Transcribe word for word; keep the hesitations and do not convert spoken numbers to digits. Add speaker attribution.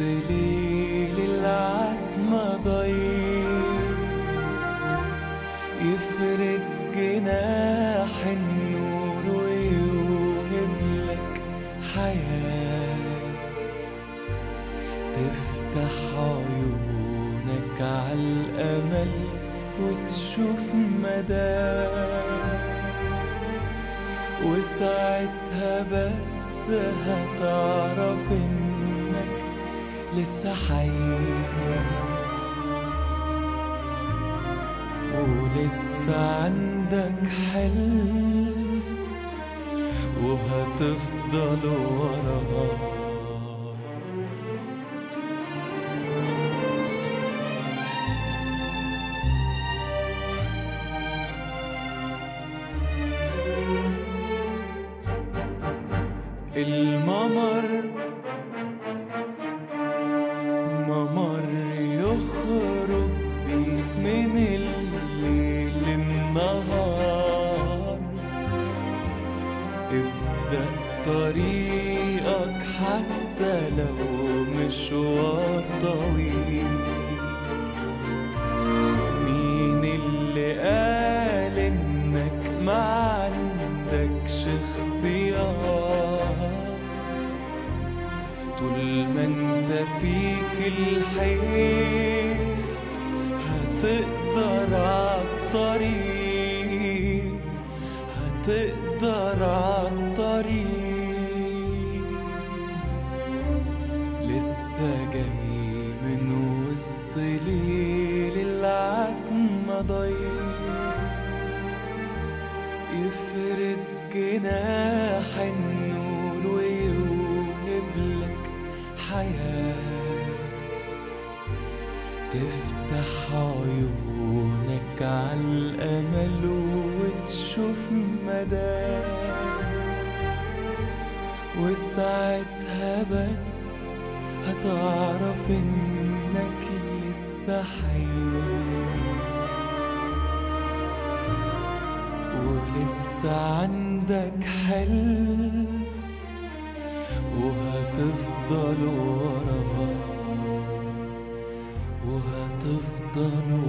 Speaker 1: ليل العتمة ضيق يفرد جناح النور ويوهب لك حياة، تفتح عيونك عالأمل وتشوف مدى، وساعتها بس هتعرف انك لسه حي ولسه عندك حلم وهتفضل وراه. الممر ممر يخرج بيك من الليل للنهار، ابدأ طريقك حتى لو مشوار طويل. مين اللي قال انك ما عندكش اختيار؟ طول ما انت فيك الحيل هتقدر عالطريق، هتقدر عالطريق. لسه جاي من وسط ليل العتمة ضيق يفرد جناح النور ويوهب لك حياة، تفتح عيونك عالأمل وتشوف مدى، وساعتها بس هتعرف انك لسه حي ولسه عندك حلم وهتفضل وراه وهتفضل